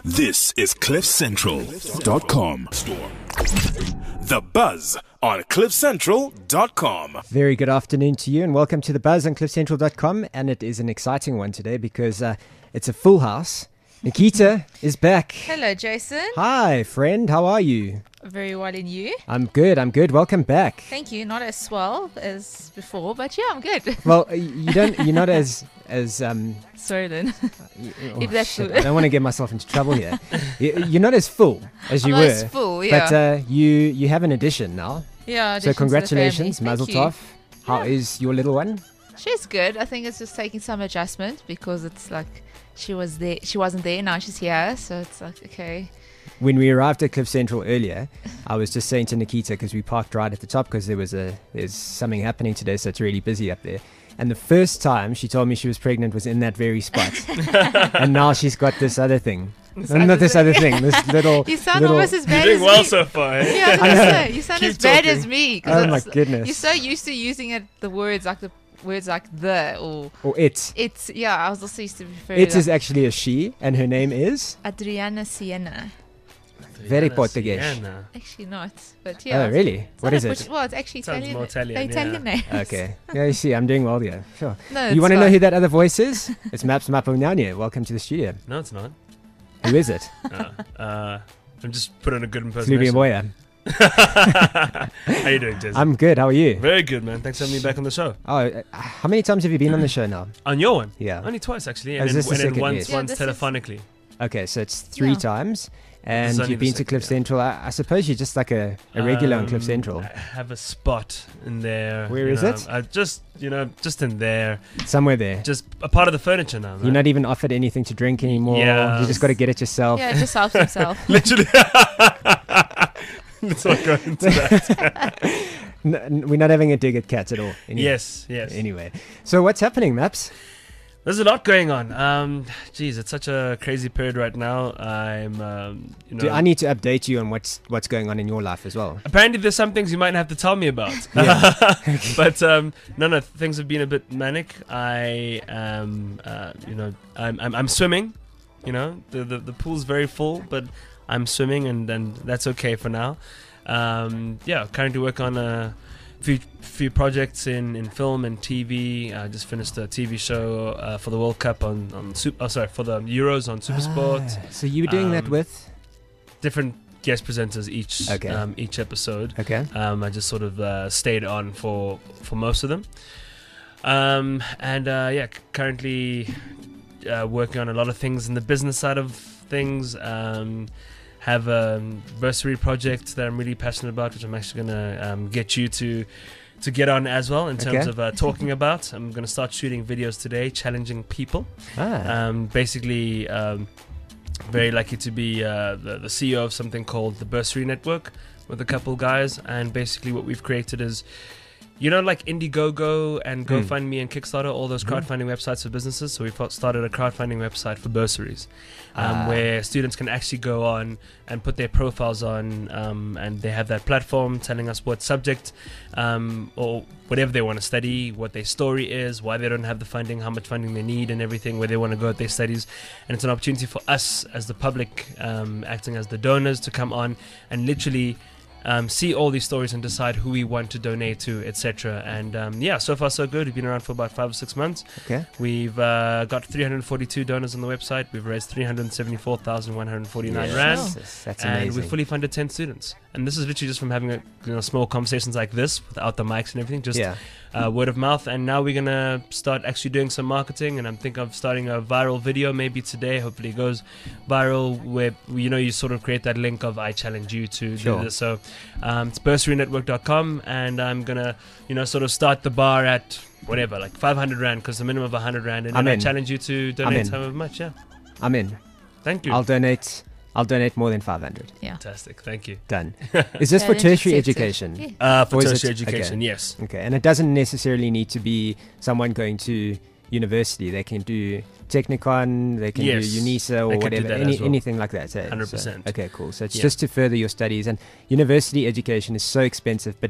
This is CliffCentral.com. The Buzz on CliffCentral.com. Very good afternoon to you and welcome to The Buzz on CliffCentral.com. And it is an exciting one today because it's a full house. Nikita is back. Hello, Jason. Hi, friend. How are you? Very well, and you? I'm good. Welcome back. Thank you. Not as swell as before, but yeah, I'm good. Well, you're not as Sorry, then. if that's I don't want to get myself into trouble here. You're not as full as you I'm were. not as full, yeah. But you have an addition now. Yeah. So congratulations, Mazel Thank you. Tov. How is your little one? She's good. I think it's just taking some adjustment because it's like she wasn't there. Now she's here, so it's like okay. When we arrived at Cliff Central earlier, I was just saying to Nikita, because we parked right at the top because there's something happening today, so it's really busy up there. And the first time she told me she was pregnant was in that very spot. And now she's got this other thing. This little... You sound little, almost as bad You're as doing well me. so far, eh? Yeah, I was gonna say, you sound Keep as bad talking. as me. Oh my goodness. You're so used to using the words like the or it. it's. Yeah, I was also used to refer It to is actually a she, and her name is... Adriana Siena. Very Portuguese. Sienna. Actually not, but yeah. Oh, really? It's What not is a it? Portu- Well, it's actually Sounds Italian. more Italian, The Italian name. Okay. Yeah, you see, I'm doing well here. Sure. No, You want to to know who that other voice is? It's Maps Mapunyanya. Welcome to the studio. No, it's not. Who is it? I'm just putting a good Fluvian impersonation. Boya. How you doing, Jason? I'm good. How are you? Very good, man. Thanks for having me back on the show. Oh, how many times have you been on the show now? On your one? Yeah. Only twice, actually. Oh, And is this the then second? once, Yes. Yeah, once this is- telephonically. Okay, so it's three Yeah. times. This And is only you've the been to second, Cliff yeah. Central. I suppose you're just like a regular on Cliff Central. I have a spot in there. Where you is know, it? I just in there. Somewhere there. Just a part of the furniture now, man. You're not even offered anything to drink anymore. Yeah. You just got to get it yourself. Yeah, just helps himself. Literally. Let's not go into that. We're not having a dig at cats at all. Yes. Anyway, so what's happening, Maps? There's a lot going on. Geez, it's such a crazy period right now. I'm, I need to update you on what's going on in your life as well. apparently there's some things you might have to tell me about. But no, things have been a bit manic. I am, I'm swimming. You know, the pool's very full, but I'm swimming, and that's okay for now. Currently work on a few projects in film and TV. I just finished a TV show for the World Cup for the Euros on SuperSport. So you were doing that with? Different guest presenters each episode. Okay. I just sort of stayed on for most of them. Currently working on a lot of things in the business side of things. Have a bursary project that I'm really passionate about, which I'm actually going to get you to get on as well in terms of talking about. I'm going to start shooting videos today, challenging people. Very lucky to be the CEO of something called the Bursary Network with a couple guys, and basically what we've created is, you know, like Indiegogo and GoFundMe and Kickstarter, all those crowdfunding websites for businesses. So we've started a crowdfunding website for bursaries, where students can actually go on and put their profiles on, and they have that platform telling us what subject or whatever they want to study, what their story is, why they don't have the funding, how much funding they need, and everything, where they want to go at their studies. And it's an opportunity for us as the public, acting as the donors, to come on and literally see all these stories and decide who we want to donate to, etc. And so far so good. We've been around for about 5 or 6 months. Okay. We've got 342 donors on the website. We've raised 374,149 rand. That's And amazing. we fully funded 10 students. And this is literally just from having small conversations like this without the mics and everything, just word of mouth. And now we're going to start actually doing some marketing, and I'm thinking of starting a viral video maybe today. Hopefully it goes viral, where you sort of create that link of I challenge you to do this. So it's bursarynetwork.com, and I'm going to sort of start the bar at whatever, like 500 rand, because the minimum of 100 rand, and then I challenge you to donate however much. I'm in. Thank you. I'll donate more than 500. Yeah. Fantastic. Thank you. Done. Is this for Challenge tertiary accepted. education? Yeah. For Or is tertiary it- education, okay. yes. Okay, and it doesn't necessarily need to be someone going to university. They can do Technicon, they can Yes, do UNISA or they could do whatever, that as well. anything like that. 100%. So, okay, cool. So it's Yeah. just to further your studies, and university education is so expensive, but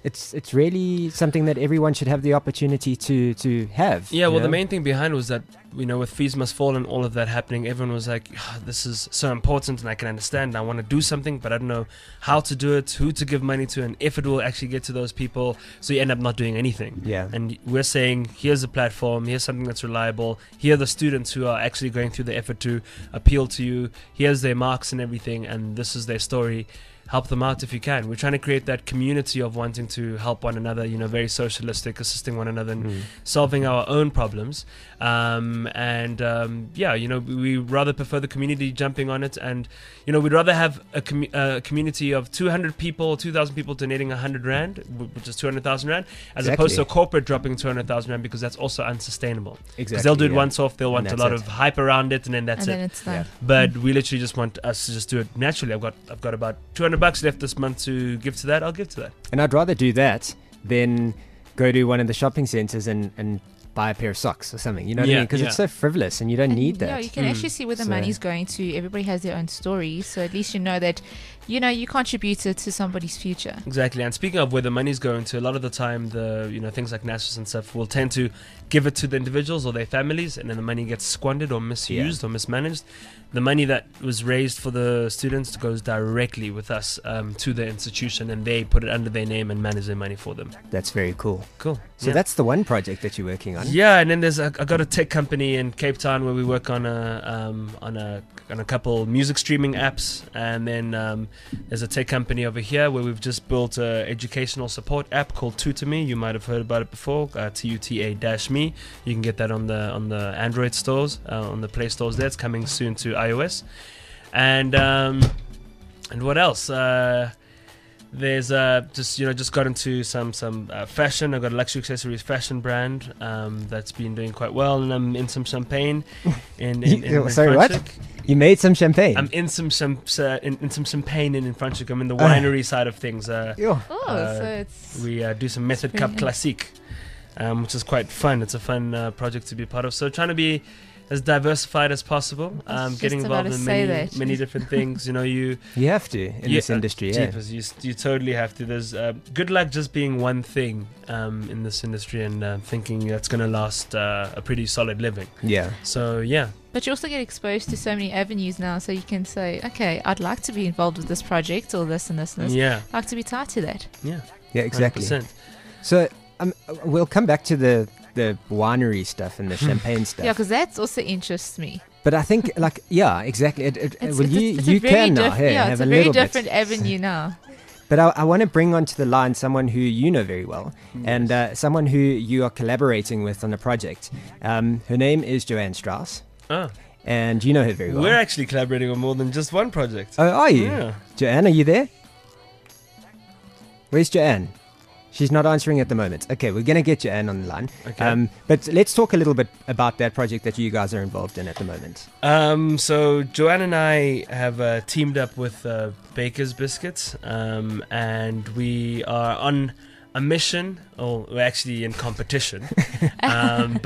it's really something that everyone should have the opportunity to have. Yeah, you well, the know? main thing behind was that, with Fees Must Fall and all of that happening, everyone was like, this is so important and I can understand and I want to do something, but I don't know how to do it, who to give money to, and if it will actually get to those people. So you end up not doing anything. Yeah. And we're saying, here's a platform, here's something that's reliable, here are the students who are actually going through the effort to appeal to you, here's their marks and everything, and this is their story. Help them out if you can. We're trying to create that community of wanting to help one another, very socialistic, assisting one another and solving our own problems. We rather prefer the community jumping on it, and we'd rather have a community of 200 people, 2,000 people donating 100 rand, which is 200,000 rand, as opposed to a corporate dropping 200,000 rand, because that's also unsustainable. Because Exactly. they'll do it yeah. once off, they'll want a that's lot it. of hype around it, and then that's and it. then it's done. Yeah. But we literally just want us to just do it naturally. I've got about $200 left this month to give to that. I'll give to that. And I'd rather do that than go to one of the shopping centers and buy a pair of socks or something. You know what I Yeah, mean? Because yeah. it's so frivolous and you don't need that. Yeah, you can actually see where the So- money's going to. Everybody has their own story, so at least you know that, you contributed to somebody's future. Exactly. And speaking of where the money's going to, a lot of the time, things like NASFAS and stuff will tend to give it to the individuals or their families, and then the money gets squandered or misused or mismanaged. The money that was raised for the students goes directly with us to the institution, and they put it under their name and manage their money for them. That's very cool. Cool. So that's the one project that you're working on. Yeah, and then I got a tech company in Cape Town where we work on a couple music streaming apps, and then there's a tech company over here where we've just built an educational support app called Tutor.me. You might have heard about it before. TUTA-me. You can get that on the Android stores, on the Play stores. There, it's coming soon to iOS. And what else? There's just got into some fashion. I've got a luxury accessories fashion brand that's been doing quite well, and I'm in some champagne. Sorry, what? Franschhoek. You made some champagne. I'm in some champagne in Franschhoek. I'm in the winery side of things. Yo. So it's We do some Method very Cup nice. Classique, which is quite fun. It's a fun project to be part of. So trying to be as diversified as possible. was Getting just about involved to in say many that. many different things. You have to in this industry. Yeah. Jeepers, you totally have to. There's good luck just being one thing in this industry and thinking that's going to last a pretty solid living. Yeah. So yeah, But you also get exposed to so many avenues now, so you can say, okay, I'd like to be involved with this project or this and this and this. yeah, I'd like to be tied to that. yeah, Yeah, exactly. 100%. So we'll come back to the winery stuff and the champagne stuff. Yeah, because that also interests me. But I think, exactly. It's You a very can now, diff- hey, yeah, have it's a a very little bit. different avenue now. But I want to bring onto the line someone who you know very well, and someone who you are collaborating with on a project. Her name is Joanne Strauss, Oh, and you know her very well. we're actually collaborating on more than just one project. Oh, are you? Yeah. Joanne, are you there? Where's Joanne? She's not answering at the moment. Okay, we're going to get Joanne on the line. Okay. But let's talk a little bit about that project that you guys are involved in at the moment. So Joanne and I have teamed up with Baker's Biscuits, and we are on a mission. Oh, we're actually in competition. I'm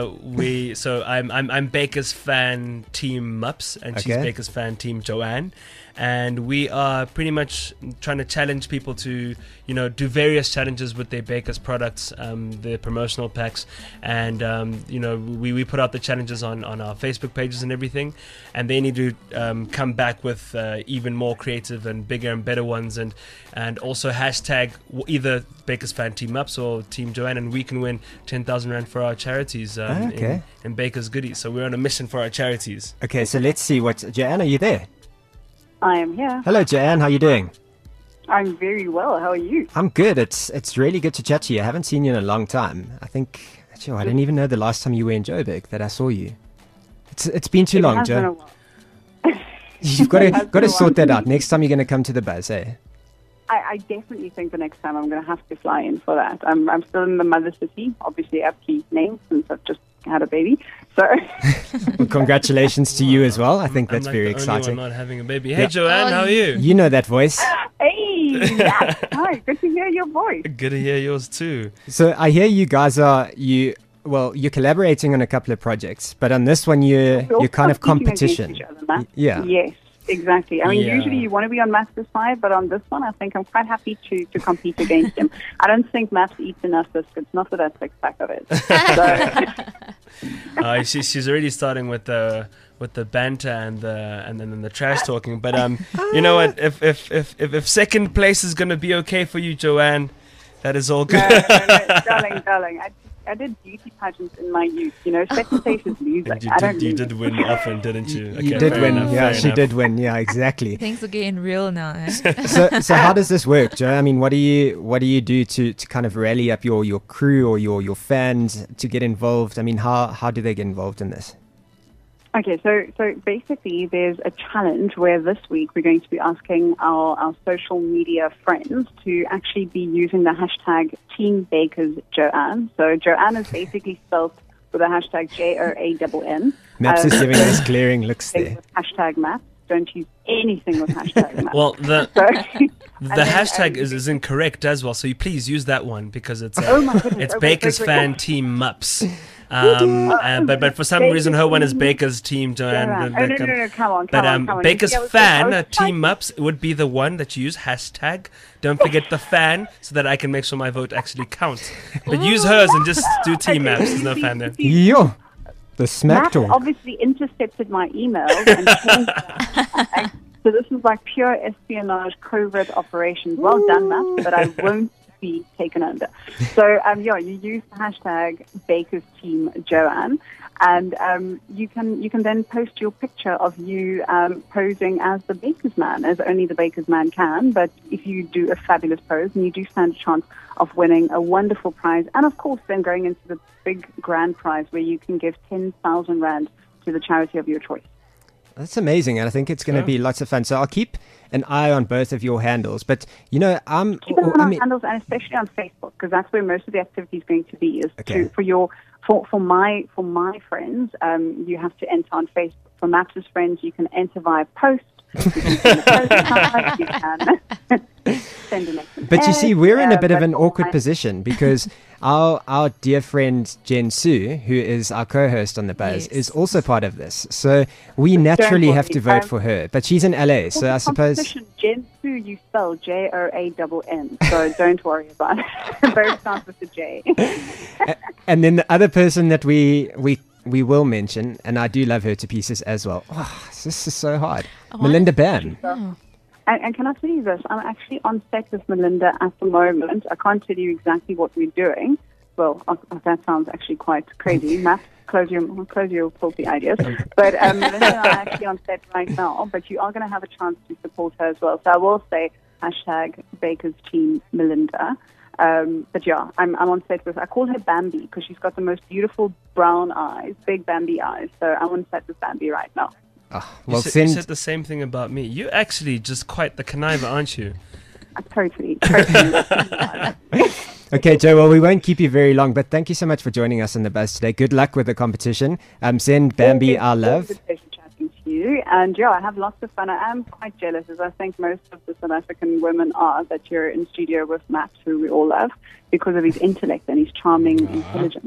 Baker's fan team Mups, and she's Okay. Baker's fan team Joanne. And we are pretty much trying to challenge people to, do various challenges with their Baker's products, their promotional packs. And, we put out the challenges on our Facebook pages and everything. And they need to come back with even more creative and bigger and better ones. And also hashtag either Baker's Fan Team Ups or Team Joanne. And we can win 10,000 Rand for our charities Okay. in Baker's Goodies. So we're on a mission for our charities. Okay, so let's see Joanne, are you there? I am here. Hello, Joanne. How are you doing? I'm very well. How are you? I'm good. It's really good to chat to you. I haven't seen you in a long time. I didn't even know the last time you were in Joburg that I saw you. It's been too long, It has been a Joe. while. You've It has got been to a sort while. that out. Next time you're going to come to the buzz, eh? I definitely think the next time I'm going to have to fly in for that. I'm still in the mother city, obviously aptly named since I've just had a baby. So Well, congratulations to you as well. I think that's I'm like very the only exciting. one not having a baby. Hey, Yeah. Joanne, how are you? You know that voice. hey, yes. Hi, good to hear your voice. Good to hear yours too. So I hear you guys you're collaborating on a couple of projects, but on this one you're We're kind of competing against competition. each other, man. Yeah. Yes. Exactly. I mean, Yeah. usually you want to be on Matt's side, but on this one, I think I'm quite happy to compete against him. I don't think Matt eats enough biscuits, not with that six-pack of it. So, She's already starting with the banter and then the trash talking. But you know what? If second place is gonna be okay for you, Joanne, that is all good. no, darling. I did beauty pageants in my youth. You know, second place is losing. You did win often, didn't you? You Okay, did fair win. enough, Yeah, fair she enough. did win. Yeah, exactly. Things are getting real now. Eh? So how does this work, Joe? I mean, what do you do to kind of rally up your crew or your fans to get involved? I mean, how do they get involved in this? Okay, so basically there's a challenge where this week we're going to be asking our social media friends to actually be using the hashtag Team Bakers Joanne. So Joanne is basically spelled with the hashtag JOANN. Maps is giving us glaring looks there. Hashtag Maps. Don't use anything with hashtag Maps. Well, the then, hashtag is incorrect as well. So you please use that one because it's Oh my goodness. it's Oh, Baker's wait. Fan Team Mups. But for some reason her one is Baker's Team Joanne. Oh, no, come on. But Baker's I was Fan trying Team Mups would be the one that you use hashtag. Don't forget the fan so that I can make sure my vote actually counts. But use hers and just do Team Maps. There's no fan there. Yo, the smack Matt talk. obviously intercepted my email and changed that. So this is like pure espionage, covert operations. Well done, Matt, but I won't be taken under. So, you use the hashtag Baker's Team Joanne, and you can then post your picture of you posing as the Baker's Man, as only the Baker's Man can. But if you do a fabulous pose, and you do stand a chance of winning a wonderful prize, and of course then going into the big grand prize where you can give 10,000 rand to the charity of your choice. That's amazing, and I think it's going to be lots of fun. So I'll keep an eye on both of your handles. But keep an eye on our handles, and especially on Facebook, because that's where most of the activity is going to be. Is Okay. for my friends, you have to enter on Facebook. For Maps' friends, you can enter via post. You can send a postcard, you can send an SMS. But you see, we're in a bit of but an for awkward my- position because our dear friend Jen Sue, who is our co-host on The Buzz, Yes. is also part of this. So we naturally have to worry. vote for her. But she's in LA, so I suppose... Competition, Jen Sue, you spell JOANN, so don't worry about it. Both starts with the J. And then the other person that we will mention, and I do love her to pieces as well. Oh, this is so hard. Melinda Bam. And can I tell you this? I'm actually on set with Melinda at the moment. I can't tell you exactly what we're doing. Well, that sounds actually quite crazy. Matt, close your filthy ideas. But Melinda and I are actually on set right now, but you are going to have a chance to support her as well. So I will say hashtag Baker's Team Melinda. But yeah, I'm on set with, I call her Bambi because she's got the most beautiful brown eyes, big Bambi eyes. So I'm on set with Bambi right now. Oh, You well, said the same thing about me. You're actually just quite the conniver, aren't you? Totally. Okay, Joe, well, we won't keep you very long, but thank you so much for joining us on The Buzz today. Good luck with the competition. Send Bambi our love. Always a pleasure chatting to you. And yeah, I have lots of fun. I am quite jealous, as I think most of the South African women are, that you're in studio with Matt, who we all love, because of his intellect and his charming intelligence.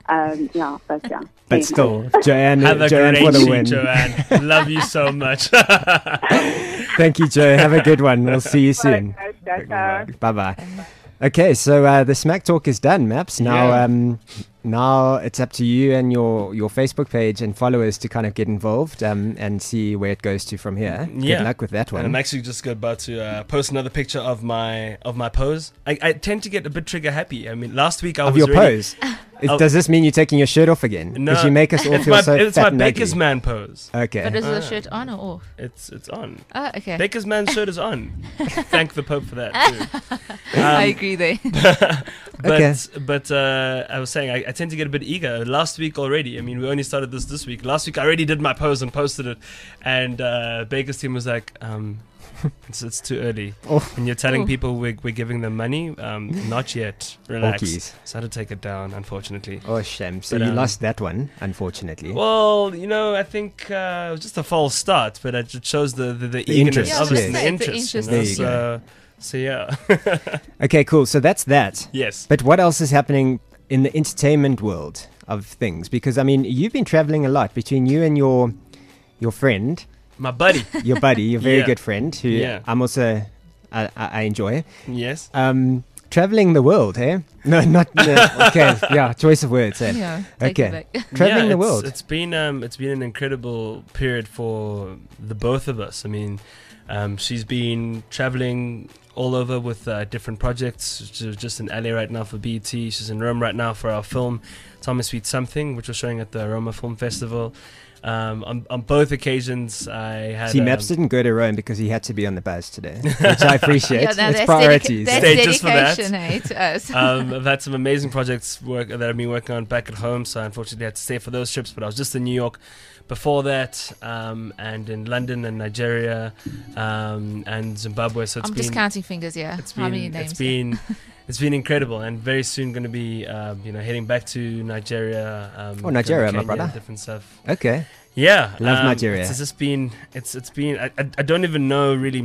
But still, Joanne Have a for great the shoot, win. Joanne. Love you so much. Thank you, Joe. Have a good one. We'll see you soon. Bye-bye. Okay, so the Smack Talk is done, Maps. Now, now it's up to you and your Facebook page and followers to kind of get involved and see where it goes to from here. Yeah. Good luck with that And one. I'm actually just about to post another picture of my pose. I tend to get a bit trigger happy. I mean, last week I Of was your really, pose. Does this mean you're taking your shirt off again? No, Because you make us all it's feel my, so it's fat my and Baker's ugly. Man pose. Okay. But is the shirt on or off? It's on. Oh, okay. Baker's Man shirt is on. Thank the Pope for that too. I agree there. But I was saying I tend to get a bit eager. Last week already. I mean, we only started this week. Last week I already did my pose and posted it, and Baker's team was like, it's too early. Oh. And you're telling people we're giving them money. Not yet. Relax. Orkies. So I had to take it down, unfortunately. Oh, shame. So But, you lost that one, unfortunately. Well, I think it was just a false start, but it shows the eagerness, interest, obviously, yes. the The interest. interest. There you go. So yeah. Okay, cool. So that's that. Yes. But what else is happening in the entertainment world of things? Because, I mean, you've been traveling a lot between you and your friend. My buddy. your buddy, your very Yeah. good friend, who Yeah. I'm also I enjoy. Yes. Traveling the world, eh? No, not okay. Yeah, choice of words. Eh? Yeah. Take Okay. it back. Traveling the it's- world. It's been an incredible period for the both of us. I mean, she's been traveling all over with different projects. She's just in LA right now for BET. She's in Rome right now for our film Thomas Sweet Something, which we're showing at the Roma Film Festival. On both occasions, I had See, Maps didn't go to Rome because he had to be on the bus today, which I appreciate. Yeah, no, it's that's priorities. That's Stay just for that. dedication, hey, to us. I've had some amazing projects that I've been working on back at home, so I unfortunately had to stay for those trips. But I was just in New York before that, and in London and Nigeria, and Zimbabwe. So it's I'm been just counting fingers, yeah. How many names? it's been incredible, and very soon going to be heading back to Nigeria. Nigeria, my Kenya, brother. different stuff. Okay. Yeah, Love Nigeria. It's just been. It's been. I don't even know really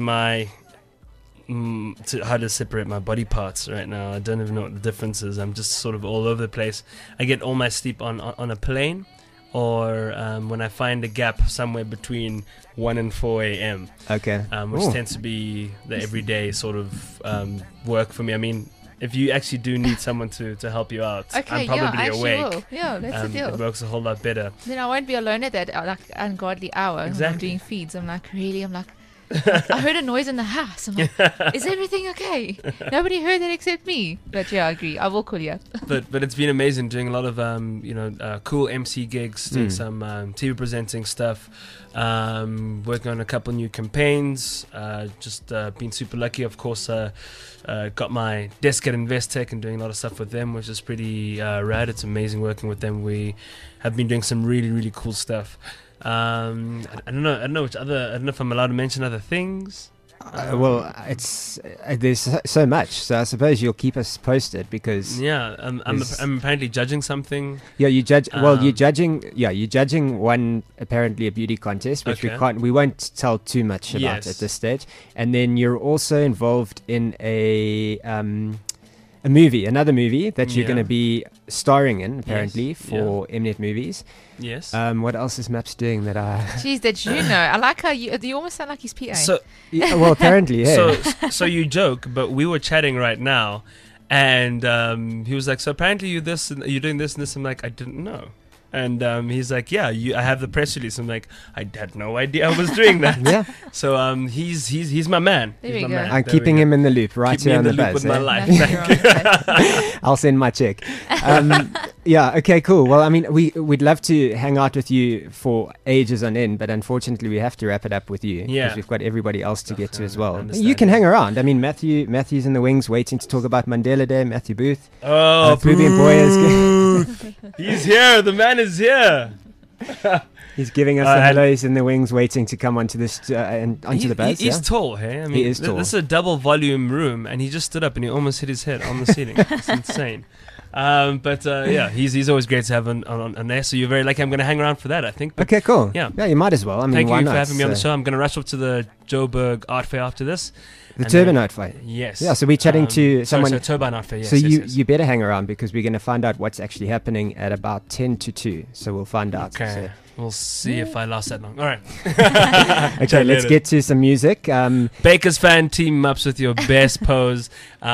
how to separate my body parts right now. I don't even know what the difference is. I'm just sort of all over the place. I get all my sleep on a plane, or when I find a gap somewhere between 1 and 4 a.m. Okay. Which Ooh. tends to be the everyday sort of work for me. I mean, if you actually do need someone to help you out, Okay, I'm yeah, I probably actually awake. will. Yeah, that's the It deal. works a whole lot better. Then I won't be alone at that ungodly hour when I'm Exactly. doing feeds. I'm like, really? I'm like, I heard a noise in the house. I'm like, is everything okay? Nobody heard that except me. But yeah, I agree. I will call you up. But it's been amazing doing a lot of cool MC gigs, doing Mm. some TV presenting stuff, working on a couple new campaigns. Just been super lucky, of course. Got my desk at Investec and doing a lot of stuff with them, which is pretty rad. It's amazing working with them. We have been doing some really, really cool stuff. I don't know which other. I don't know if I'm allowed to mention other things. Well, it's there's so much, so I suppose you'll keep us posted because Yeah, I'm apparently judging something. you judge. Well, you're Um, judging. Yeah, you're judging one apparently a beauty contest, which Okay. we won't tell too much about Yes. at this stage. And then you're also involved in another movie that you're Yeah. going to be starring in apparently Yes, for Mnet Movies. Yes. What else is Maps doing that I? Jeez, did you know? I like how you almost sound like his PA. So Yeah, well, apparently, yeah. So you joke, but we were chatting right now, and he was like, "So apparently you're doing this and this." I'm like, "I didn't know." And he's like, "Yeah, I have the press release." I'm like, "I had no idea I was doing that." Yeah, So he's my man. There He's we my go. man. I'm There we keeping go. him in the loop right Keep me here in on the the loop buzz. with my eh? life. That's your own place. I'll send my check. Yeah, okay, cool. Well, I mean, we'd love to hang out with you for ages on end, but unfortunately, we have to wrap it up with you Yeah. because we've got everybody else to get to as well. understand. You can hang around. I mean, Matthew's in the wings waiting to talk about Mandela Day. Matthew Booth. Oh, Booby and Boy is he's here. The man is here. he's giving us Uh, a and- hello. He's in the wings waiting to come onto this and onto the buzz. He's yeah? tall, hey? I mean, is tall. This is a double volume room, and he just stood up and he almost hit his head on the ceiling. It's insane. Yeah, he's always great to have on there. So you're very lucky. I'm going to hang around for that, I think. But Okay, cool. Yeah. you might as well. I mean, thank why you not? for having me on the So, show. I'm going to rush off to the Joburg Art Fair after this. The and Turban then- Art Fight. Yes. Yeah, so we're chatting to someone- Sorry, Turban Art Fair, yes. So yes. you better hang around because we're going to find out what's actually happening at about 10 to 2. So we'll find out. Okay. We'll see if I last that long. All right. So, okay, let's later. get to some music. Baker's fan team ups with your best pose.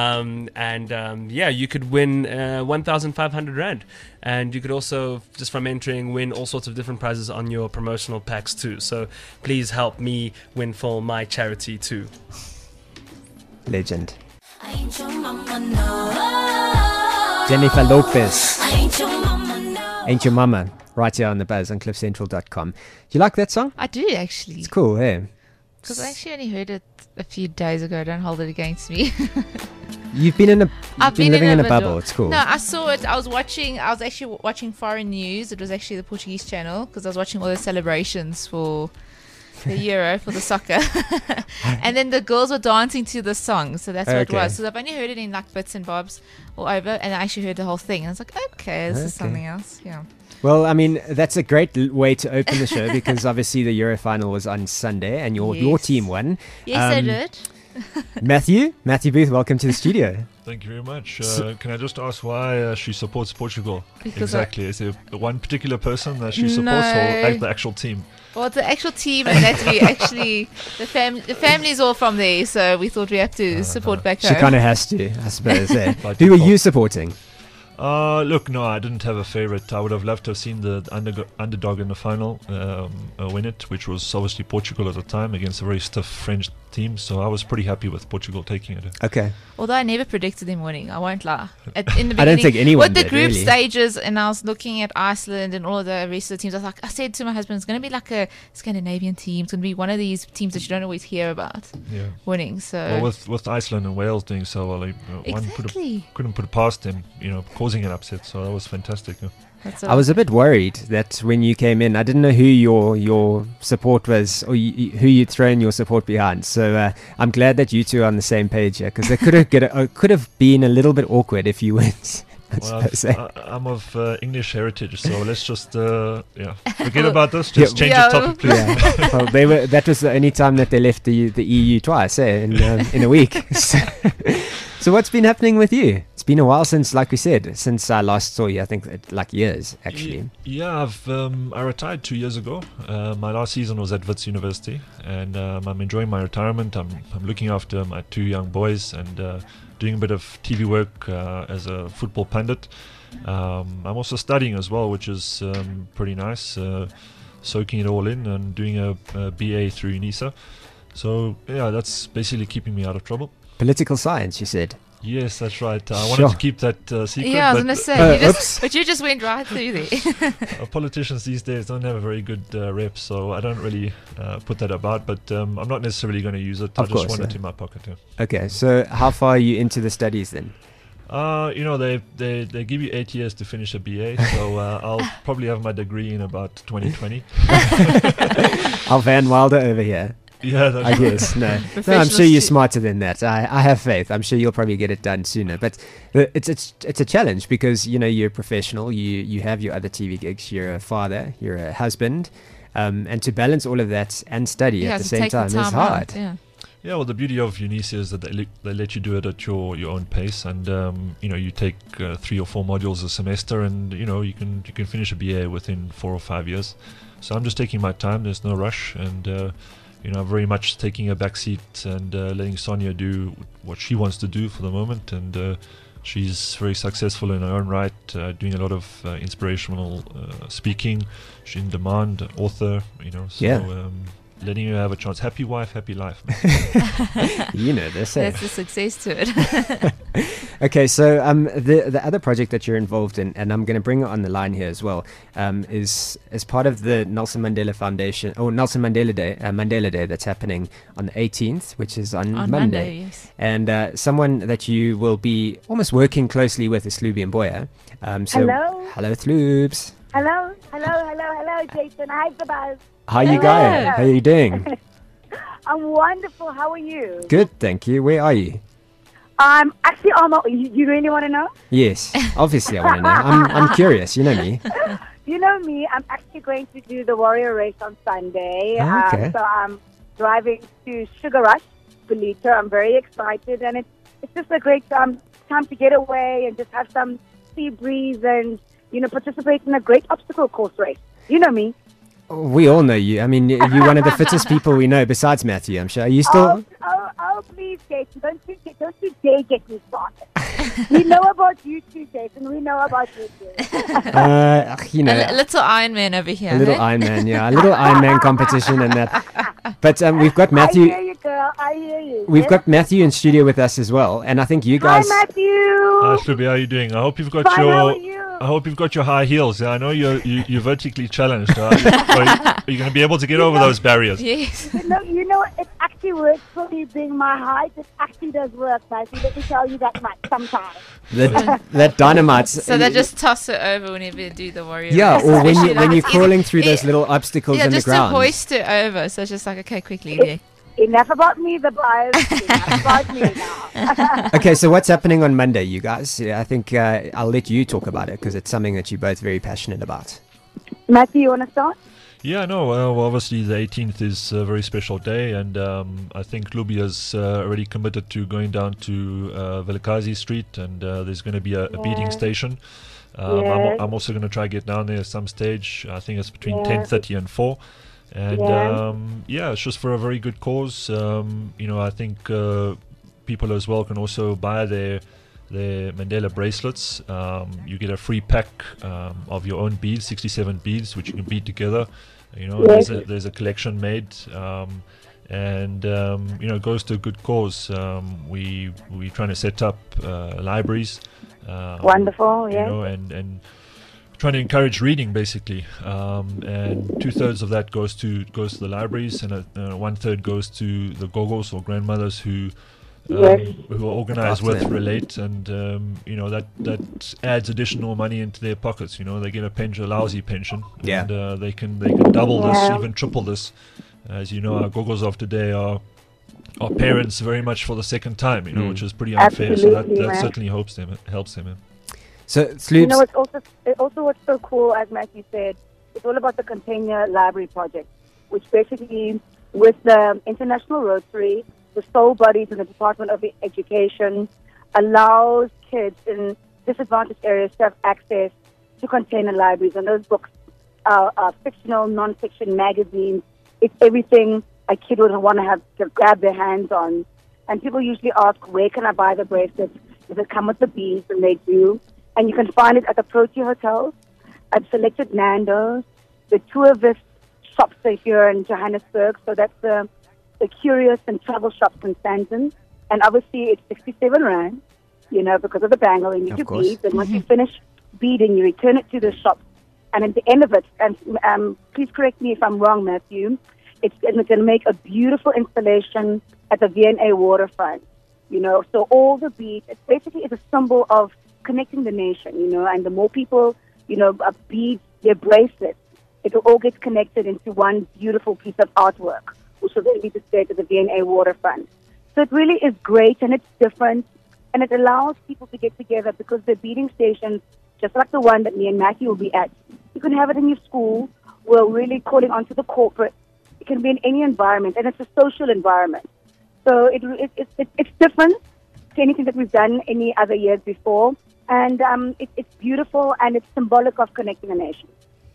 You could win 1,500 Rand. And you could also, just from entering, win all sorts of different prizes on your promotional packs too. So please help me win for my charity too. Legend. I ain't your mama, no. Jennifer Lopez. I ain't your mama, no. Ain't Your Mama. Right here on the buzz on cliffcentral.com. Do you like that song? I do actually, It's cool, hey? because I actually only heard it a few days ago. Don't hold it against me. You've been I've been living in a middle. bubble. It's cool. No, I saw it. I was actually watching foreign news. It was actually the Portuguese channel because I was watching all the celebrations for the Euro for the soccer, and then the girls were dancing to the song. So that's what it Okay. was. So I've only heard it in like bits and bobs all over, and I actually heard the whole thing. And I was like, okay, this is Okay. something else. Yeah. Well, I mean, that's a great way to open the show because obviously the Euro final was on Sunday and your Yes. team won. Yes, I Um, did. Matthew Booth, welcome to the studio. Thank you very much. Can I just ask why she supports Portugal? Because Exactly. Is there one particular person that she supports or No. the actual team? Well, the actual team, and that we actually the family's all from there, so we thought we have to support back She home. kind of has to, I suppose. Eh? By Who were default. you supporting? Look, no, I didn't have a favorite. I would have loved to have seen the underdog in the final win it, which was obviously Portugal at the time against a very stiff French team. So I was pretty happy with Portugal taking it. Okay. Although I never predicted them winning, I won't lie. In the I don't beginning, think anyone with the did, group really. stages, and I was looking at Iceland and all of the rest of the teams. I said to my husband, it's going to be like a Scandinavian team. It's going to be one of these teams that you don't always hear about Yeah. winning. So Well, with Iceland and Wales doing so well, one exactly. couldn't put it past them, causing an upset. So that was fantastic. That's I was a bit worried that when you came in, I didn't know who your support was or who you'd thrown your support behind. So I'm glad that you two are on the same page here because it could have been a little bit awkward if you weren't. Well, I'm of English heritage, so let's just forget about this. Just change Yeah. the topic, please. Yeah. Well, that was the only time that they left the EU twice, in a week. So what's been happening with you? It's been a while since, like we said, since I last saw you. I think like years actually. Yeah, I retired 2 years ago. My last season was at Wits University, and I'm enjoying my retirement. I'm looking after my 2 young boys and doing a bit of TV work as a football pundit. I'm also studying as well, which is pretty nice. Soaking it all in and doing a BA through UNISA. So yeah, that's basically keeping me out of trouble. Political science, you said. Yes, that's right. I wanted Sure. to keep that secret. Yeah, I was but going to say, oops. but you just went right through there. Politicians these days don't have a very good rep, so I don't really put that about. But I'm not necessarily going to use it. Of I just course, want yeah. it in my pocket. Yeah. Okay, so how far are you into the studies then? They give you 8 years to finish a BA, so I'll probably have my degree in about 2020. Our Van Wilder over here. Yeah, that's I right. guess. No, I'm Professional sure you're stu- smarter than that. I have faith. I'm sure you'll probably get it done sooner. But it's a challenge because you're a professional. You have your other TV gigs. You're a father. You're a husband, and to balance all of that and study Yeah, at the to same take time the is time hard. out, yeah. Yeah, well, the beauty of UNISA is that they let you do it at your own pace, and you take 3 or 4 modules a semester, and you can finish a BA within 4 or 5 years. So I'm just taking my time. There's no rush, and very much taking a back seat and letting Sonia do what she wants to do for the moment, and she's very successful in her own right, doing a lot of inspirational speaking. She's in demand, author, so. Yeah. Letting you have a chance. Happy wife, happy life. Man. You know this. Eh? That's the success to it. Okay, so the other project that you're involved in, and I'm going to bring it on the line here as well, is as part of the Nelson Mandela Foundation or Nelson Mandela Day that's happening on the 18th, which is on Monday. Yes. And someone that you will be almost working closely with is Slubi Mboya. Hello? Hello, Sloobs. Hello, Jason. Hi, Sabaz. How you Hello. going? How are you doing? I'm wonderful. How are you? Good, thank you. Where are you? Actually, you really want to know? Yes, obviously I want to know. I'm curious. You know me. You know me. I'm actually going to do the Warrior Race on Sunday. Oh, okay. So I'm driving to Sugar Rush, Belita. I'm very excited, and it's just a great time to get away and just have some sea breeze and participate in a great obstacle course race. You know me. We all know you. I mean, you're one of the fittest people we know, besides Matthew. I'm sure. Are you still? Oh, please, Jason, don't you dare get me started. We know about you too, Jason. We know about you too. A little Iron Man over here. a little eh? Iron Man, yeah, a little Iron Man competition and that. But we've got I Matthew. hear you, girl. I hear you. We've Yes? got Matthew in studio with us as well, and I think you Hi, guys. Matthew. Hi, Slubi, how are you doing? I hope you've got Fine, how your. are you? I hope you've got your high heels. Yeah, I know you're vertically challenged. Are you going to be able to get over those barriers? Yes. You know, it actually works for me being my height. It actually does work, Matthew. Let me tell you that much sometimes. That dynamite. So they just toss it over whenever you do the warrior. Yeah, race, or when especially you like when you're it's easy. crawling through those Yeah, little obstacles yeah, in the just to ground. hoist it over. So it's just like, okay, quickly. Yeah. Enough about me, the boys. Enough about me now. Okay, so what's happening on Monday, you guys? Yeah, I think I'll let you talk about it because it's something that you're both very passionate about. Matthew, you want to start? Yeah, no, well, obviously the 18th is a very special day, and I think Luby has already committed to going down to Vilakazi Street, and there's going to be a beating station. I'm also going to try get down there at some stage. I think it's between 10:30 and 4. And it's just for a very good cause. I think people as well can also buy their Mandela bracelets. You get a free pack of your own beads, 67 beads, which you can bead together. There's a collection made, and it goes to a good cause. We're trying to set up libraries. Wonderful, and trying to encourage reading, basically. And 2/3 of that goes to the libraries, and 1/3 goes to the gogos or grandmothers who are organized with Relate, and that adds additional money into their pockets. They get a lousy pension, and they can double this, even triple this. As you know, our gogos of today are parents very much for the second time, which is pretty unfair. Absolutely, so that certainly helps them. So, Sloobs, it's also what's so cool, as Matthew said, it's all about the Container Library Project, which basically, with the International Rotary, the sole bodies in the Department of Education, allows kids in disadvantaged areas to have access to container libraries. And those books are fictional, non-fiction magazines. It's everything a kid would want to have to grab their hands on. And people usually ask, where can I buy the bracelets? Does it come with the beads? And they do. And you can find it at the Protea hotels, at selected Nando's, the Tourist shops are here in Johannesburg. So that's the Curious and Travel shops in Sandton. And obviously it's 67 Rand, because of the bangle. You need your beads. And once you finish beading, you return it to the shop. And at the end of it, and please correct me if I'm wrong, Matthew, it's going to make a beautiful installation at the V&A waterfront. So all the beads, it basically is a symbol of connecting the nation, and the more people, beads, their bracelets, it all gets connected into one beautiful piece of artwork, which will then be displayed at the V&A waterfront. So it really is great, and it's different, and it allows people to get together, because the beading stations, just like the one that me and Matthew will be at, you can have it in your school. We're really calling onto the corporate. It can be in any environment, and it's a social environment. So it's different to anything that we've done any other years before. And it's beautiful, and it's symbolic of connecting a nation.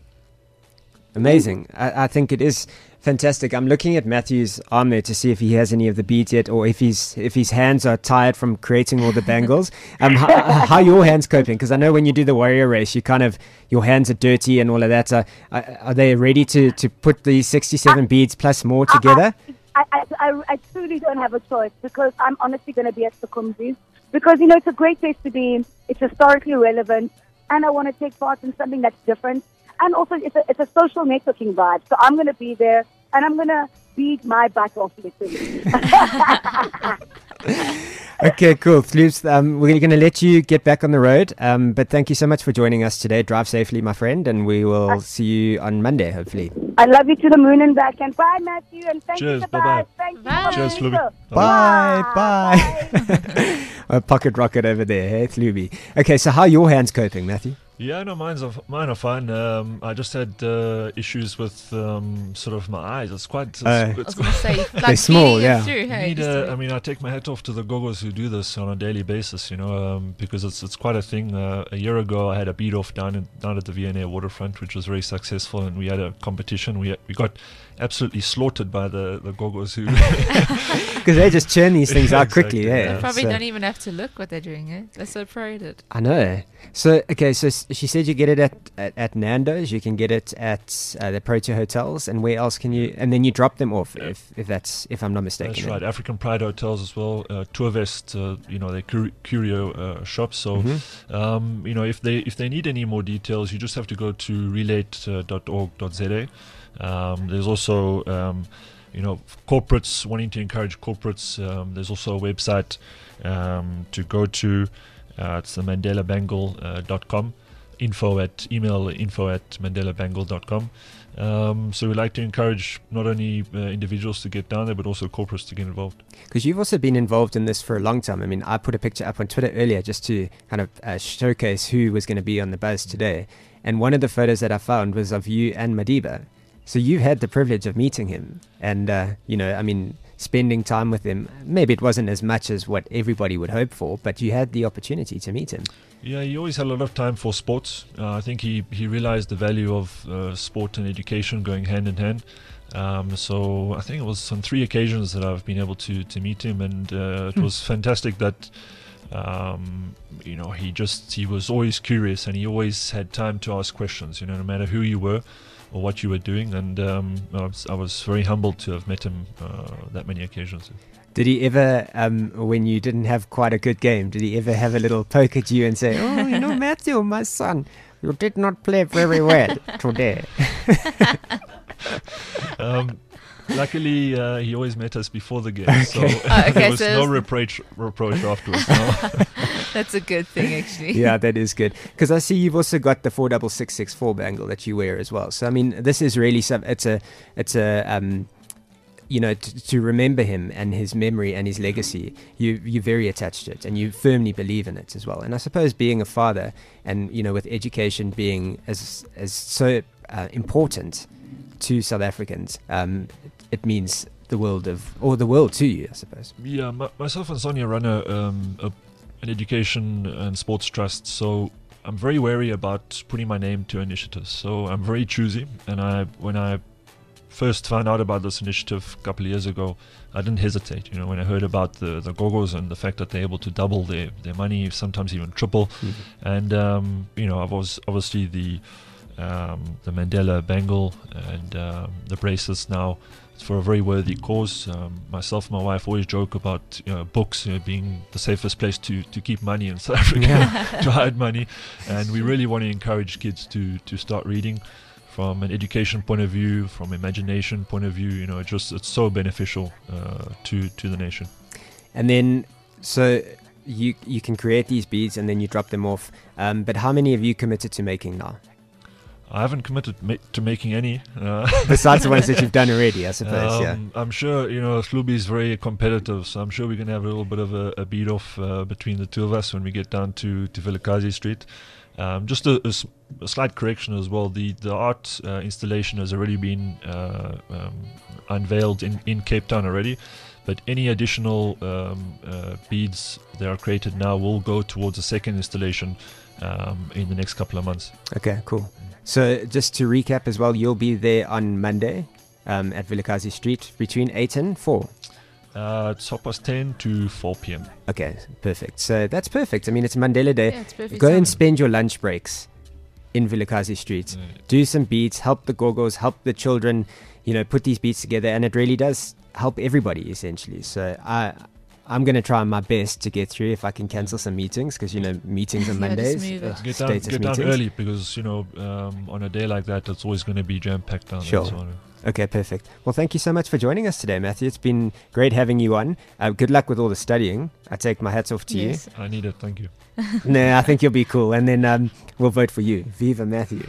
Amazing. I think it is fantastic. I'm looking at Matthew's arm there to see if he has any of the beads yet, or if his hands are tired from creating all the bangles. How are your hands coping? Because I know when you do the warrior race, your hands are dirty and all of that. Are they ready to put these 67 beads plus more together? I truly don't have a choice, because I'm honestly going to be at the Kumzis, because it's a great place to be. It's historically relevant, and I want to take part in something that's different. And also, it's a social networking vibe. So I'm going to be there, and I'm going to beat my butt off, literally. Okay, cool. Sloobs, we're going to let you get back on the road. But thank you so much for joining us today. Drive safely, my friend, and we will see you on Monday, hopefully. I love you to the moon and back. And bye, Matthew. And thank Cheers, you. bye-bye. Thank you. Bye. Cheers, Sloobie. Bye. A pocket rocket over there, hey, Sloobie. Okay, so how are your hands coping, Matthew? Yeah, no, mine are fine. I just had issues with sort of my eyes. It's quite. I was going to say, like they're small, feeding it yeah. through, hey, I take my hat off to the gogos who do this on a daily basis, because it's quite a thing. A year ago, I had a bead off down at the V&A waterfront, which was very successful, and we had a competition. We got absolutely slaughtered by the gogos who. Because they just churn these things out quickly, Exactly, yeah. They probably So- don't even have to look what they're doing, eh? They're so proud. I know. So, okay, so she said you get it at Nando's, you can get it at the Protea hotels, and where else can you, and then you drop them off, if I'm not mistaken. That's right. African Pride hotels as well. Tourvest, they're curio shops. So, if they need any more details, you just have to go to relate.org.za. There's also, corporates, wanting to encourage corporates. There's also a website to go to. It's the mandelabangle.com. Email info at mandelabangle.com. So we like to encourage not only individuals to get down there, but also corporates to get involved. Because you've also been involved in this for a long time. I mean, I put a picture up on Twitter earlier just to kind of showcase who was going to be on the buzz today. And one of the photos that I found was of you and Madiba. So you've had the privilege of meeting him and, spending time with him. Maybe it wasn't as much as what everybody would hope for, but you had the opportunity to meet him. Yeah, he always had a lot of time for sports. I think he realized the value of sport and education going hand in hand. So I think it was on 3 occasions that I've been able to meet him, and it was fantastic that he was always curious, and he always had time to ask questions, no matter who you were or what you were doing. And I was very humbled to have met him that many occasions. Did he ever, when you didn't have quite a good game, did he ever have a little poke at you and say, "Oh, Matthew, my son, you did not play very well today"? Luckily, he always met us before the game, so there was no reproach afterwards. No. That's a good thing, actually. Yeah, that is good. Because I see you've also got the 46664 bangle that you wear as well. So I mean, this is really to remember him and his memory and his legacy. You're very attached to it, and you firmly believe in it as well. And I suppose being a father, and with education being as so important to South Africans, it means the world to you, I suppose. Yeah, myself and Sonia run an education and sports trust, so I'm very wary about putting my name to initiatives. So I'm very choosy, and when I first found out about this initiative a couple of years ago, I didn't hesitate. When I heard about the Gogos and the fact that they're able to double their money, sometimes even triple, and I've obviously the Mandela bangle and the bracelets now. It's for a very worthy cause. Myself and my wife always joke about books being the safest place to keep money in South Africa, to hide money, and we really want to encourage kids to start reading from an education point of view, from imagination point of view. It's so beneficial to the nation. And then so you can create these beads and then you drop them off, but how many have you committed to making now? I haven't committed to making any. Besides the ones that you've done already, I suppose, yeah. I'm sure, Slubi is very competitive, so I'm sure we can have a little bit of a beat-off between the two of us when we get down to Vilakazi Street. Just a slight correction as well. The art installation has already been unveiled in Cape Town already, but any additional beads that are created now will go towards a second installation in the next couple of months. Okay, cool. So just to recap as well, you'll be there on Monday at Vilakazi Street between 8 and 4. It's 10:30 to 4 p.m. Okay, perfect. So that's perfect. I mean, it's Mandela Day. Yeah, it's perfect. Go and spend your lunch breaks in Vilakazi Street. Do some beats, help the Gogos, help the children, put these beats together, and it really does help everybody, essentially. So I'm going to try my best to get through if I can cancel some meetings, because, meetings on Mondays. Get down early, because, on a day like that, it's always going to be jam-packed down there. So. Okay, perfect. Well, thank you so much for joining us today, Matthew. It's been great having you on. Good luck with all the studying. I take my hats off to you. I need it, thank you. No, I think you'll be cool. And then we'll vote for you. Viva Matthew.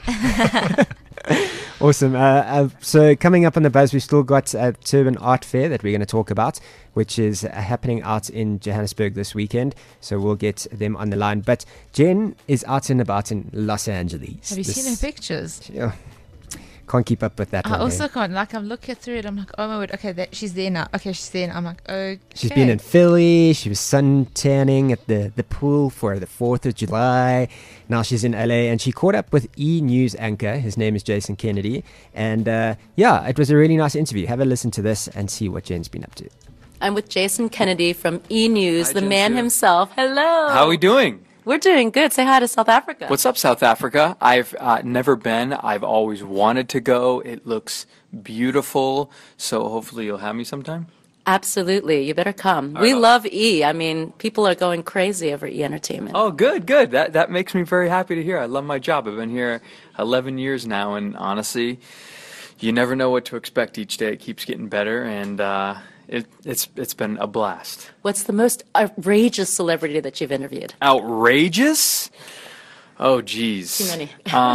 Awesome. So coming up on the Buzz, we've still got a Turban Art Fair that we're going to talk about, which is happening out in Johannesburg this weekend. So we'll get them on the line. But Jen is out and about in Los Angeles. Have you seen her pictures? Yeah. Can't keep up with that one. I also can't. I'm looking through it. I'm like, oh my word. Okay, she's there now. Okay, she's there now. I'm like, okay. She's been in Philly. She was sun tanning at the pool for the 4th of July. Now she's in LA, and she caught up with E! News anchor. His name is Jason Kennedy. And it was a really nice interview. Have a listen to this and see what Jen's been up to. I'm with Jason Kennedy from E! News, the man himself. Hello. How are we doing? We're doing good. Say hi to South Africa. What's up, South Africa? I've never been. I've always wanted to go. It looks beautiful. So hopefully you'll have me sometime. Absolutely. You better come. We love E! I mean, people are going crazy over E! Entertainment. Oh, good. That makes me very happy to hear. I love my job. I've been here 11 years now, and honestly, you never know what to expect each day. It keeps getting better, and it's been a blast. What's the most outrageous celebrity that you've interviewed? Outrageous? Oh, geez. Too many.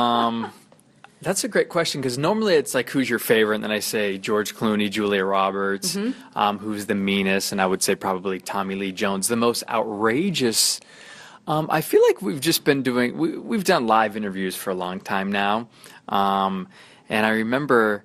That's a great question, because normally it's like, who's your favorite? And then I say George Clooney, Julia Roberts, who's the meanest, and I would say probably Tommy Lee Jones. The most outrageous, I feel like we've just been doing, we've done live interviews for a long time now. And I remember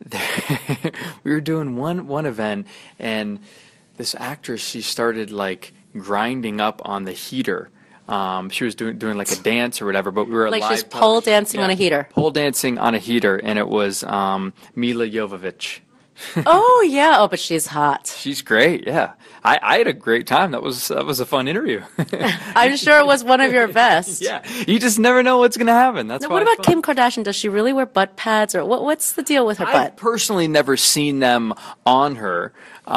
we were doing one event, and this actress, she started like grinding up on the heater. She was doing like a dance or whatever, but we were Like live she's pole dancing on a heater. Pole dancing on a heater, and it was Mila Jovovich. Oh, yeah. Oh, but she's hot. She's great, yeah. I had a great time. That was a fun interview. I'm sure it was one of your best. Yeah, you just never know what's going to happen. That's Now, why what it's about fun. Kim Kardashian? Does she really wear butt pads, or what's the deal with her I've butt? personally never seen them on her.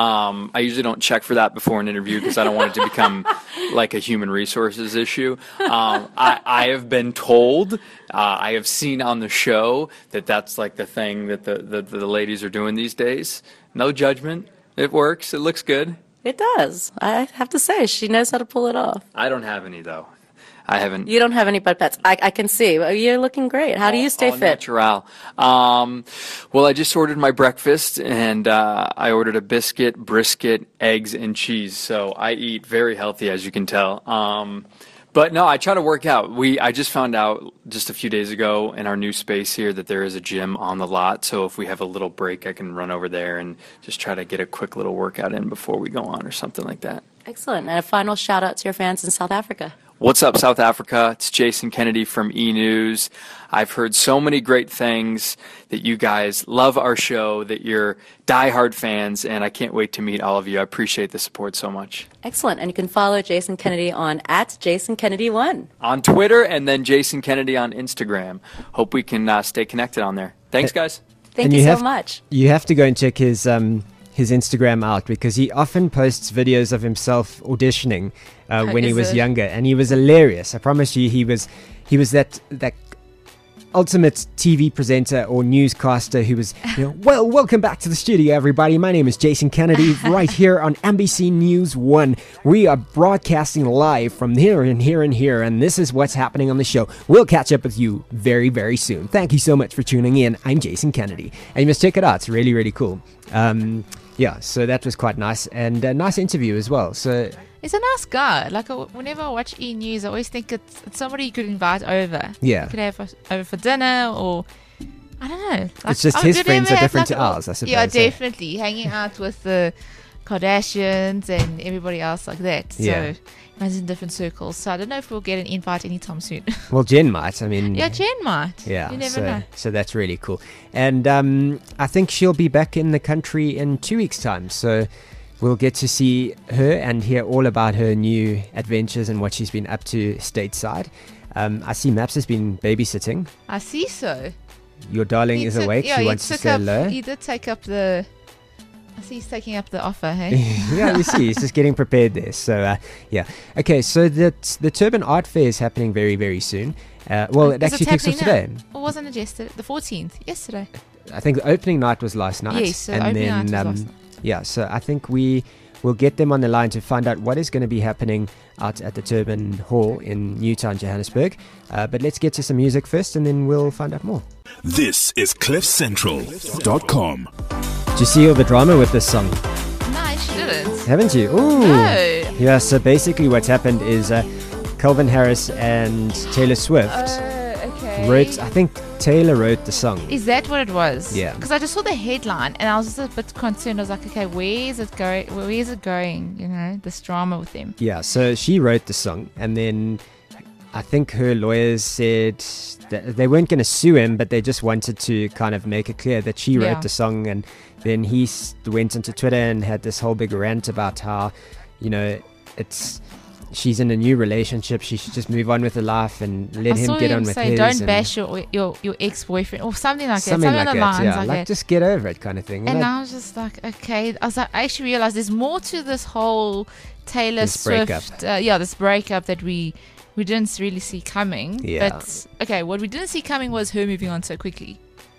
I usually don't check for that before an interview because I don't want it to become like a human resources issue. I have been told, I have seen on the show that that's like the thing that the ladies are doing these days. No judgment. It works. It looks good. It does. I have to say, she knows how to pull it off. I don't have any though. I haven't. You don't have any butt pads. I can see. Well, you're looking great. How do you stay all fit? Natural. Well, I just ordered my breakfast, and I ordered a biscuit, brisket, eggs, and cheese. So I eat very healthy, as you can tell. But no, I try to work out. I just found out just a few days ago in our new space here that there is a gym on the lot. So if we have a little break, I can run over there and just try to get a quick little workout in before we go on or something like that. Excellent. And a final shout out to your fans in South Africa. What's up, South Africa? It's Jason Kennedy from E! News. I've heard so many great things, that you guys love our show, that you're diehard fans, and I can't wait to meet all of you. I appreciate the support so much. Excellent. And you can follow Jason Kennedy on @JasonKennedy1. On Twitter, and then Jason Kennedy on Instagram. Hope we can stay connected on there. Thanks, guys. Thank And you so have- much. You have to go and check his Instagram out, because he often posts videos of himself auditioning when he Is was it? younger, and he was hilarious. I promise you, he was that ultimate TV presenter or newscaster who was, well, welcome back to the studio, everybody. My name is Jason Kennedy, right here on NBC News 1. We are broadcasting live from here and here and here, and this is what's happening on the show. We'll catch up with you very, very soon. Thank you so much for tuning in. I'm Jason Kennedy, and you must check it out. It's really, really cool. Yeah, so that was quite nice, and a nice interview as well. So He's a nice guy. Like, whenever I watch E! News, I always think it's somebody you could invite over. Yeah. You could have over for dinner, or I don't know. Like, It's just oh, his did they friends ever are have, different like, to ours, I suppose. Yeah, eh? definitely. Hanging out with the Kardashians and everybody else like that. Yeah. So, runs in different circles. So, I don't know if we'll get an invite anytime soon. Well, Jen might. I mean, Yeah, Jen might. Yeah, You never know. so that's really cool. And I think she'll be back in the country in 2 weeks' time. So we'll get to see her and hear all about her new adventures and what she's been up to stateside. I see Maps has been babysitting. I see so. Your darling is awake. She wants to say hello. He did take up the... I see he's taking up the offer, hey? Yeah, you see, he's just getting prepared there. So, yeah. Okay, so the Turban Art Fair is happening very, very soon. Well, it Is actually kicks off happening today. now? Or wasn't it yesterday? The 14th? Yesterday. I think the opening night was last night. Yes, so the opening night was last night. Yeah, so I think we will get them on the line to find out what is going to be happening out at the Turban Hall in Newtown, Johannesburg. But let's get to some music first, and then we'll find out more. This is CliffCentral.com. Did you see all the drama with this song? No, she didn't. Haven't you? Ooh. No. Yeah, so basically what's happened is Calvin Harris and Taylor Swift Okay. wrote, I think Taylor wrote the song. Is that what it was? Yeah. Because I just saw the headline and I was just a bit concerned. I was like, okay, where is it going? Where is it going? You know, this drama with them. Yeah, so she wrote the song, and then I think her lawyers said that they weren't going to sue him, but they just wanted to kind of make it clear that she Yeah. wrote the song. And then he went into Twitter and had this whole big rant about how, she's in a new relationship, she should just move on with her life and let I him saw get him on with say, his. don't and bash your ex-boyfriend or something like that. something Something like on the that, lines yeah, like like that. just get over it kind of thing. And Like, I was just like, okay. I actually realized there's more to this whole Taylor This breakup. Swift, this breakup that we didn't really see coming. Yeah. But okay, what we didn't see coming was her moving on so quickly.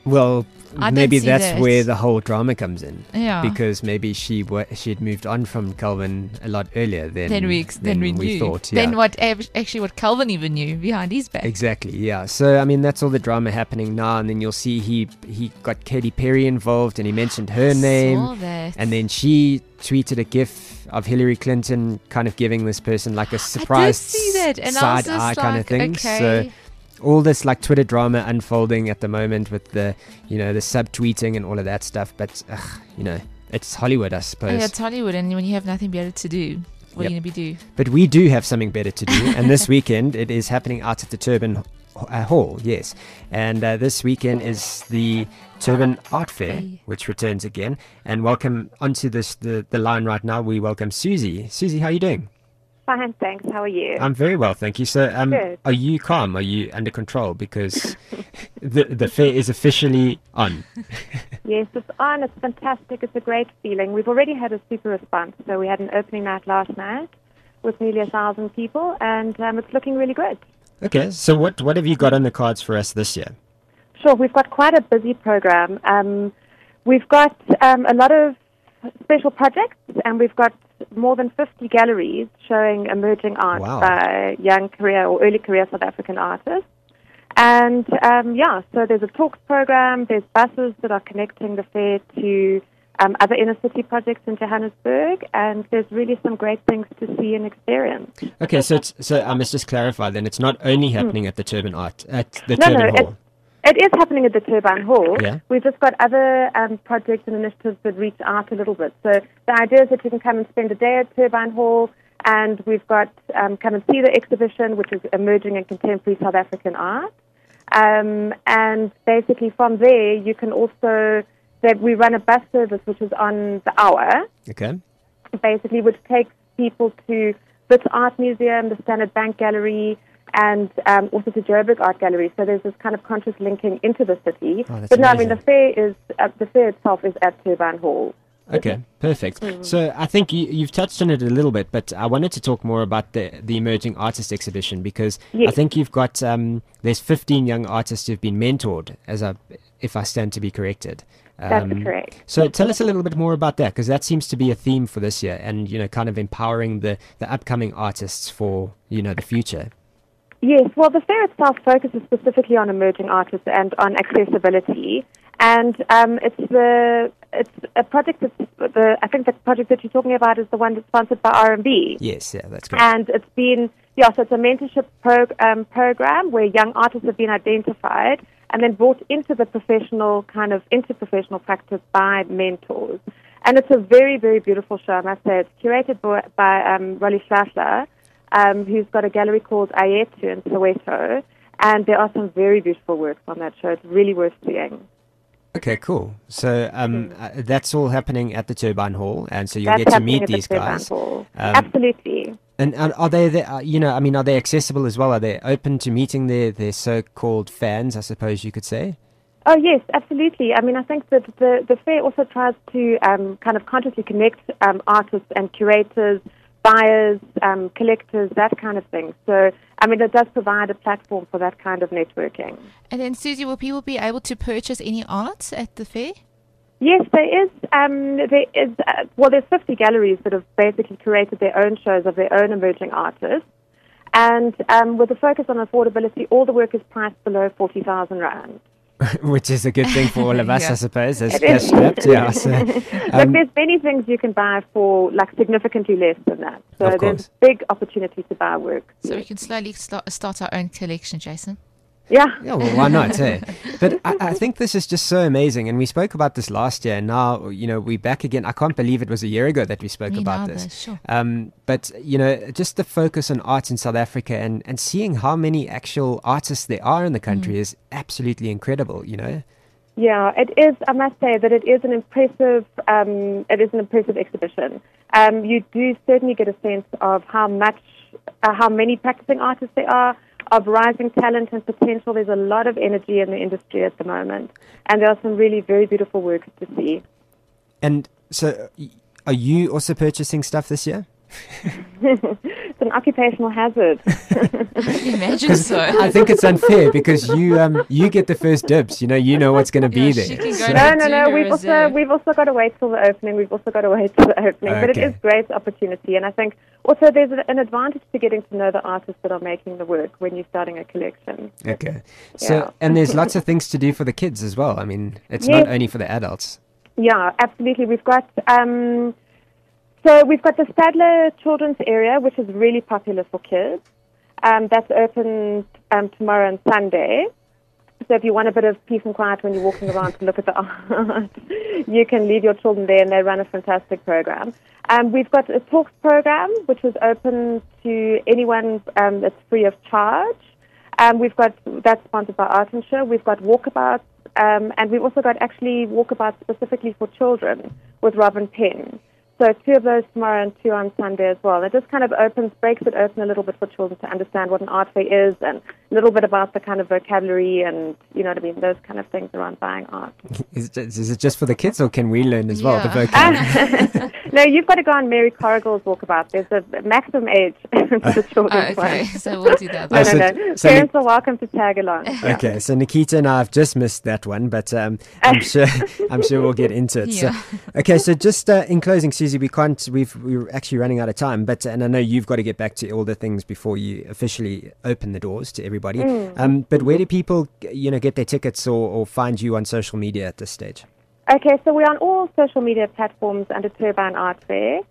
Well, I don't maybe see that's that. where the whole drama comes in. Yeah. Because maybe she had moved on from Calvin a lot earlier than we knew. thought. Yeah. Then what Calvin even knew behind his back. Exactly, yeah. So, I mean, that's all the drama happening now. And then you'll see he got Katy Perry involved and he mentioned her name. Saw that. And then she tweeted a gif of Hillary Clinton kind of giving this person like a surprise see that, and I was side eye just kind of like, thing. okay. So all this like Twitter drama unfolding at the moment with the, the subtweeting and all of that stuff. But, it's Hollywood, I suppose. Yeah, it's Hollywood, and when you have nothing better to do, what are you Yep. going to be do? But we do have something better to do. And this weekend, it is happening out at the Turban Hall, yes. And this weekend is the Turban Art Fair, which returns again. And welcome onto the line right now. We welcome Susie. Susie, how are you doing? Fine, thanks. How are you? I'm very well, thank you. So, Good. are you calm? Are you under control? Because the fair is officially on. Yes, it's on. It's fantastic. It's a great feeling. We've already had a super response. So we had an opening night last night with nearly 1,000 people, and it's looking really good. Okay, so what have you got on the cards for us this year? Sure, we've got quite a busy program. We've got a lot of special projects, and we've got more than 50 galleries showing emerging art Wow. by young career or early career South African artists. And so there's a talks program, there's buses that are connecting the fair to other inner city projects in Johannesburg, and there's really some great things to see and experience. Okay, so I must just clarify then, it's not only happening at the Turban Hall. It is happening at the Turbine Hall. Yeah. We've just got other projects and initiatives that reach out a little bit. So the idea is that you can come and spend a day at Turbine Hall, and we've got come and see the exhibition, which is emerging and contemporary South African art. And basically from there, you can also, we run a bus service which is on the hour, Okay. basically, which takes people to Wits Art Museum, the Standard Bank Gallery, and also to Joburg Art Gallery. So there's this kind of conscious linking into the city. Oh, that's but no, I mean, amazing. the fair itself is at Turbine Hall. Okay, perfect. So I think you've touched on it a little bit, but I wanted to talk more about the emerging artist exhibition because Yes. I think you've got there's 15 young artists who've been mentored, if I stand to be corrected. That's correct. So tell us a little bit more about that, because that seems to be a theme for this year, and kind of empowering the upcoming artists for the future. Yes, well, the fair itself focuses specifically on emerging artists and on accessibility. And it's a project I think the project that you're talking about is the one that's sponsored by R&B. Yes, yeah, that's correct. And it's been, so it's a mentorship program where young artists have been identified and then brought into the professional practice by mentors. And it's a very, very beautiful show, I must say. It's curated by Rolly Schlafler, who's got a gallery called Ayetu in Soweto. And there are some very beautiful works on that show. It's really worth seeing. Okay, cool. So that's all happening at the Turbine Hall, and so you'll That's get to happening meet at the these Turbine guys. Hall. Absolutely. And are they there? Are they accessible as well? Are they open to meeting their so-called fans? I suppose you could say. Oh yes, absolutely. I mean, I think that the fair also tries to kind of consciously connect artists and curators, buyers, collectors, that kind of thing. So, I mean, it does provide a platform for that kind of networking. And then, Susie, will people be able to purchase any art at the fair? Yes, there is. There's 50 galleries that have basically curated their own shows of their own emerging artists. And with a focus on affordability, all the work is priced below 40,000 rand. Which is a good thing for all of us, Yeah. I suppose, as It cash is. strapped. Yeah. So, Look, there's many things you can buy for significantly less than that. So Of there's course. big opportunity to buy work. So we can slowly start our own collection, Jason. Yeah. yeah, well, why not? But I think this is just so amazing, and we spoke about this last year, and now we're back again. I can't believe it was a year ago that we spoke Me about neither, this. sure. But just the focus on arts in South Africa and seeing how many actual artists there are in the country is absolutely incredible. Yeah, it is. I must say that it is an impressive. It is an impressive exhibition. You do certainly get a sense of how many practicing artists there are, of rising talent and potential. There's a lot of energy in the industry at the moment, and there are some really very beautiful works to see. And so, are you also purchasing stuff this year? It's an occupational hazard. Imagine so. I think it's unfair because you get the first dibs. You know what's going to be She there. can go No. to We've also got to wait till the opening. But it Okay. is great opportunity, and I think also there's an advantage to getting to know the artists that are making the work when you're starting a collection. Okay. So Yeah. and there's lots of things to do for the kids as well. I mean, it's Yes. not only for the adults. Yeah, absolutely. We've got we've got the Stadler Children's Area, which is really popular for kids. That's open tomorrow and Sunday. So if you want a bit of peace and quiet when you're walking around to look at the art, you can leave your children there, and they run a fantastic program. We've got a talks program, which is open to anyone. It's free of charge. That's sponsored by Art and Show. We've got walkabouts, and we've also got actually walkabouts specifically for children with Robin Penn. So 2 of those tomorrow and 2 on Sunday as well. It just kind of breaks it open a little bit for children to understand what an art fair is and a little bit about the kind of vocabulary and, you know what I mean, those kind of things around buying art. Is it just for the kids, or can we learn as well the Yeah. vocabulary? No, you've got to go on Mary Corrigal's walkabout. There's a maximum age for the children's Oh, okay. one. So we'll do that. No. So Parents are welcome to tag along. Okay, so Nikita and I have just missed that one, but I'm sure we'll get into it. Yeah. So, okay, so just in closing, Susie, we're actually running out of time, and I know you've got to get back to all the things before you officially open the doors to everybody. But where do people, get their tickets or find you on social media at this stage? Okay, so we're on all social media platforms under Turbine Art Fair.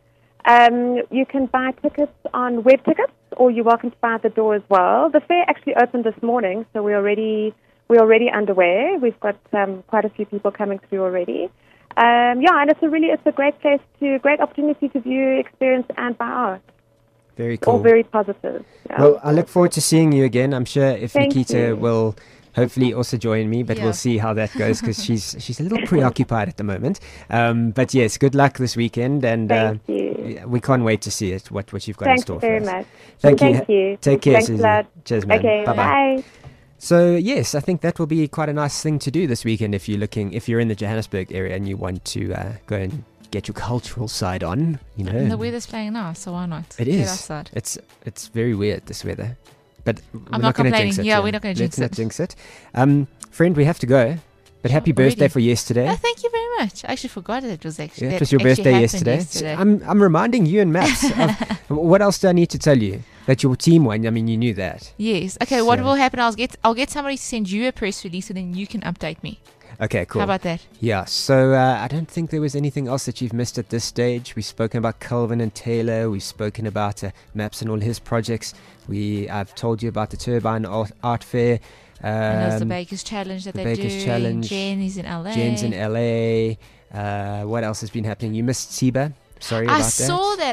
You can buy tickets on web tickets, or you're welcome to buy at the door as well. The fair actually opened this morning, so we're already underway. We've got quite a few people coming through already. And it's a great place great opportunity to view, experience, and buy art. Very cool. All very positive. Yeah. Well, I look forward to seeing you again. I'm sure if Thank Nikita you. will hopefully also join me, but Yeah. we'll see how that goes because she's a little preoccupied at the moment. But yes, good luck this weekend, and Thank you. we can't wait to see it. What you've got in Thank store you very for us. much. Thank you. Thank you. Take care, Thanks Susie. a lot. Cheers, man. Okay, Bye-bye. bye. So yes, I think that will be quite a nice thing to do this weekend if you're in the Johannesburg area and you want to go and get your cultural side on. And the weather's playing now, so why not? It Get is. outside. It's very weird, this weather. But I'm we're not gonna complaining. jinx it. Yeah, we're not gonna jinx Let's it. not jinx it. Friend, we have to go. But happy birthday already? for yesterday. Oh, thank you very much. I actually forgot it was actually. Yeah, it that was your actually birthday happened yesterday. I'm reminding you and Maps. What else do I need to tell you? That your team won. I mean, you knew that. Yes. Okay. What So- will happen? I'll get somebody to send you a press release, and then you can update me. Okay, cool. How about that? Yeah, so I don't think there was anything else that you've missed at this stage. We've spoken about Calvin and Taylor. We've spoken about Maps and all his projects. I've told you about the Turbine Art Fair. And there's the Baker's Challenge that the they're Baker's doing. Challenge. Jen is in LA. Jen's in LA. What else has been happening? You missed Seba. Sorry about I that. saw that.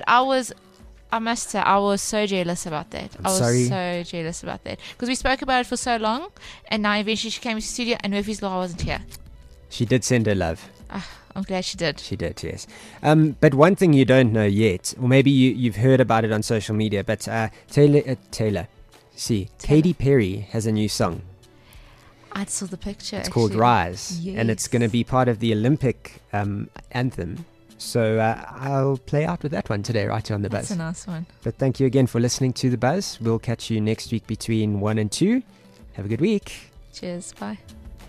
I must say, I was so jealous about that. I was sorry. so jealous about that. Because we spoke about it for so long, and now eventually she came to the studio, and Murphy's Law wasn't here. She did send her love. I'm glad she did. She did, yes. But one thing you don't know yet, or maybe you've heard about it on social media, but Katy Perry has a new song. I saw the picture. It's called actually. Rise, and it's going to be part of the Olympic anthem. So I'll play out with that one today, right here on The Buzz. That's a nice one. But thank you again for listening to The Buzz. We'll catch you next week between 1 and 2. Have a good week. Cheers. Bye.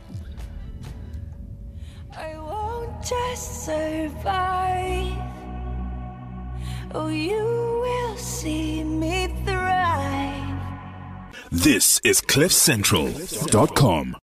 I won't just survive. Oh, you will see me thrive. This is CliffCentral.com.